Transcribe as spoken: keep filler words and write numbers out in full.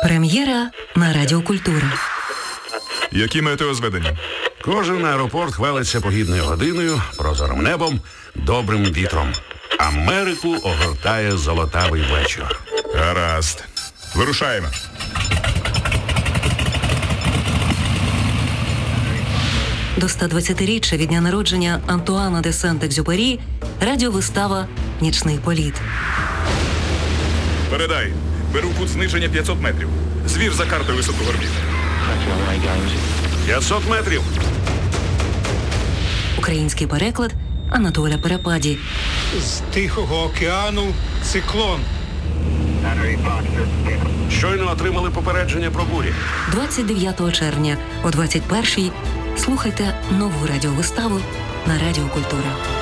Прем'єра на Радіо Культура. Які метеозведення? Кожен аеропорт хвалиться погідною годиною, прозорим небом, добрим вітром. Америку огортає золотавий вечір. Гаразд. Вирушаємо. До ста двадцятиріччя від дня народження Антуана де Сент-Екзюпері радіовистава «Нічний політ». Передай. Беру кут зниження п'ятсот метрів. Звір за картою високогорбів. п'ятсот метрів. Український переклад Анатоля Перепаді. З Тихого океану циклон. Щойно отримали попередження про бурі. двадцять дев'ятого червня о двадцять першій слухайте нову радіовиставу на Радіо Культура.